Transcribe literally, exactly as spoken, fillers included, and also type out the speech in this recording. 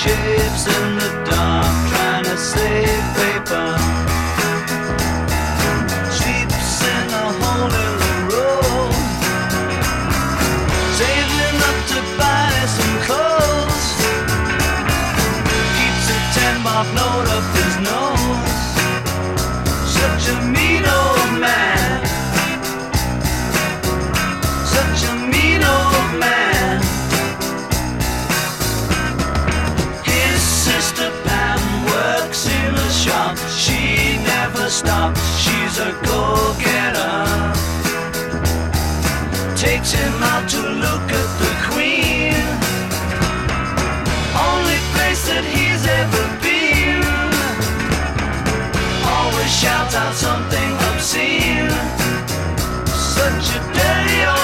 shapes in the dark, trying to save paper. Sleeps in a hole in the road, saving up to buy some clothes. Keeps a ten mark note up his nose. Such a mean old man. Such a mean old man. His sister Pam works in a shop. She never stops, she's a go-getter. Takes him out to look at the Queen, only place that he's ever been. Always shouts out something obscene. Such a dirty old